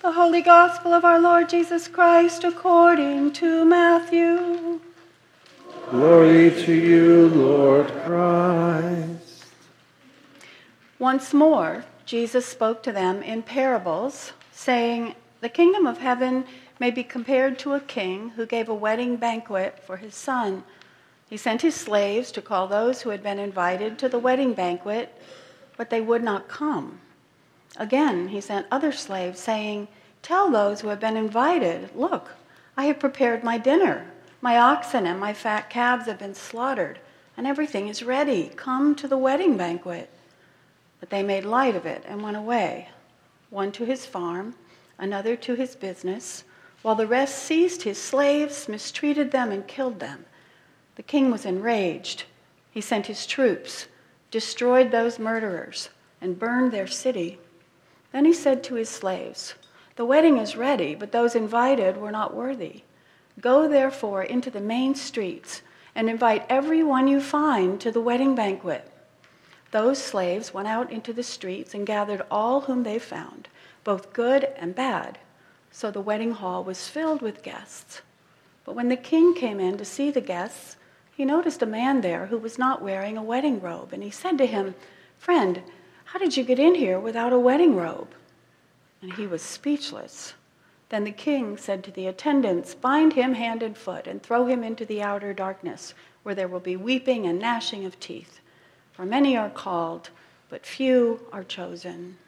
The Holy Gospel of our Lord Jesus Christ according to Matthew. Glory to you, Lord Christ. Once more, Jesus spoke to them in parables, saying, "The kingdom of heaven may be compared to a king who gave a wedding banquet for his son. He sent his slaves to call those who had been invited to the wedding banquet, but they would not come. Again, he sent other slaves, saying, 'Tell those who have been invited, look, I have prepared my dinner. My oxen and my fat calves have been slaughtered, and everything is ready. Come to the wedding banquet.' But they made light of it and went away, one to his farm, another to his business, while the rest seized his slaves, mistreated them, and killed them. The king was enraged. He sent his troops, destroyed those murderers, and burned their city. Then he said to his slaves, 'The wedding is ready, but those invited were not worthy. Go therefore into the main streets and invite everyone you find to the wedding banquet.' Those slaves went out into the streets and gathered all whom they found, both good and bad. So the wedding hall was filled with guests. But when the king came in to see the guests, he noticed a man there who was not wearing a wedding robe, and he said to him, 'Friend, how did you get in here without a wedding robe?' And he was speechless. Then the king said to the attendants, 'Bind him hand and foot and throw him into the outer darkness, where there will be weeping and gnashing of teeth. For many are called, but few are chosen.'"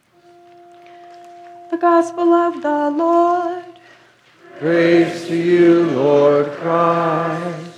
The Gospel of the Lord. Praise to you, Lord Christ.